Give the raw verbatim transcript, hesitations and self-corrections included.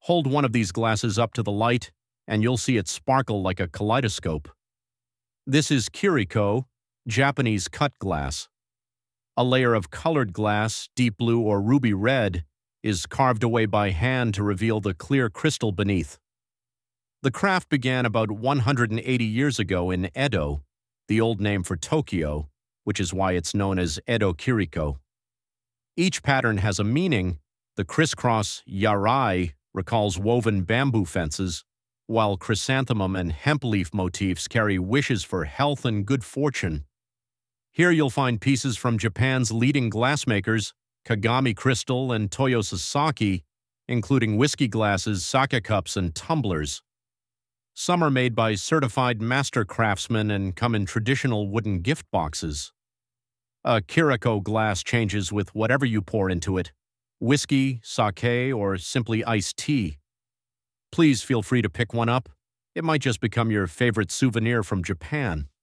Hold one of these glasses up to the light, and you'll see it sparkle like a kaleidoscope. This is Kiriko, Japanese cut glass. A layer of colored glass, deep blue or ruby red, is carved away by hand to reveal the clear crystal beneath. The craft began about one hundred eighty years ago in Edo, the old name for Tokyo, which is why it's known as Edo Kiriko. Each pattern has a meaning. The crisscross yarai recalls woven bamboo fences, while chrysanthemum and hemp leaf motifs carry wishes for health and good fortune. Here you'll find pieces from Japan's leading glassmakers, Kagami Crystal and Toyo Sasaki, including whiskey glasses, sake cups, and tumblers. Some are made by certified master craftsmen and come in traditional wooden gift boxes. A Kiriko glass changes with whatever you pour into it: whiskey, sake, or simply iced tea. Please feel free to pick one up. It might just become your favorite souvenir from Japan.